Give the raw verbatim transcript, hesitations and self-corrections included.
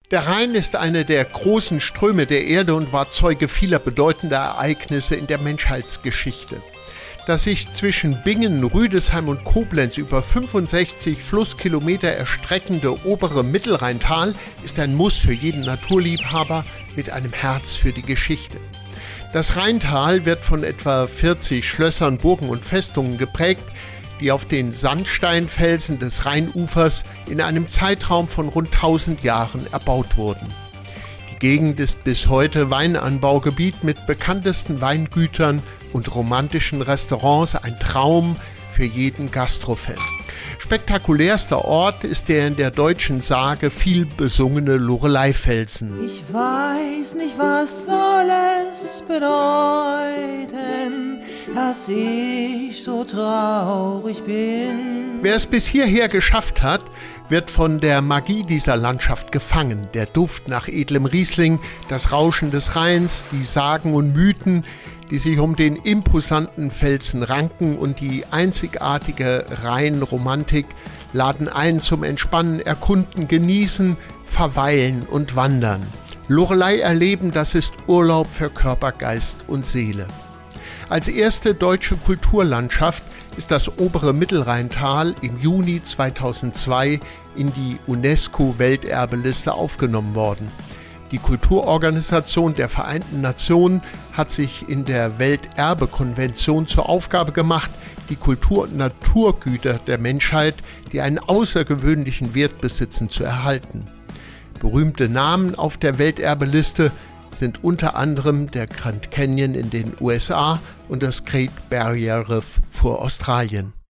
Der Rhein ist eine der großen Ströme der Erde und war Zeuge vieler bedeutender Ereignisse in der Menschheitsgeschichte. Das sich zwischen Bingen, Rüdesheim und Koblenz über fünfundsechzig Flusskilometer erstreckende obere Mittelrheintal ist ein Muss für jeden Naturliebhaber mit einem Herz für die Geschichte. Das Rheintal wird von etwa vierzig Schlössern, Burgen und Festungen geprägt, die auf den Sandsteinfelsen des Rheinufers in einem Zeitraum von rund tausend Jahren erbaut wurden. Die Gegend ist bis heute Weinanbaugebiet mit bekanntesten Weingütern und romantischen Restaurants, ein Traum für jeden Gastrofan. Spektakulärster Ort ist der in der deutschen Sage viel besungene Loreleifelsen. Ich weiß nicht, was soll es bedeuten, dass ich so traurig bin. Wer es bis hierher geschafft hat, wird von der Magie dieser Landschaft gefangen. Der Duft nach edlem Riesling, das Rauschen des Rheins, die Sagen und Mythen, die sich um den imposanten Felsen ranken, und die einzigartige Rheinromantik laden ein zum Entspannen, Erkunden, Genießen, Verweilen und Wandern. Loreley erleben, das ist Urlaub für Körper, Geist und Seele. Als erste deutsche Kulturlandschaft ist das obere Mittelrheintal im Juni zweitausendzwei in die UNESCO-Welterbeliste aufgenommen worden. Die Kulturorganisation der Vereinten Nationen hat sich in der Welterbekonvention zur Aufgabe gemacht, die Kultur- und Naturgüter der Menschheit, die einen außergewöhnlichen Wert besitzen, zu erhalten. Berühmte Namen auf der Welterbeliste sind unter anderem der Grand Canyon in den U S A und das Great Barrier Reef vor Australien.